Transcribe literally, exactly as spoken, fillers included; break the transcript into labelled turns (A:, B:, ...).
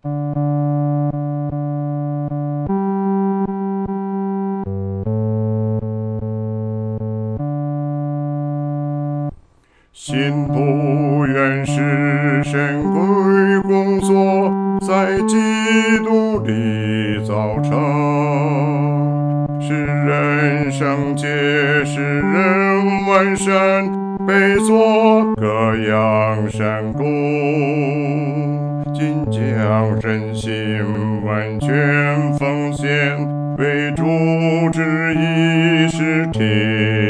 A: 信不愿实现归工作，在基督里造成，使人圣洁，使人完善，被作各样善功，尽将身心完全奉献，为主旨意是天。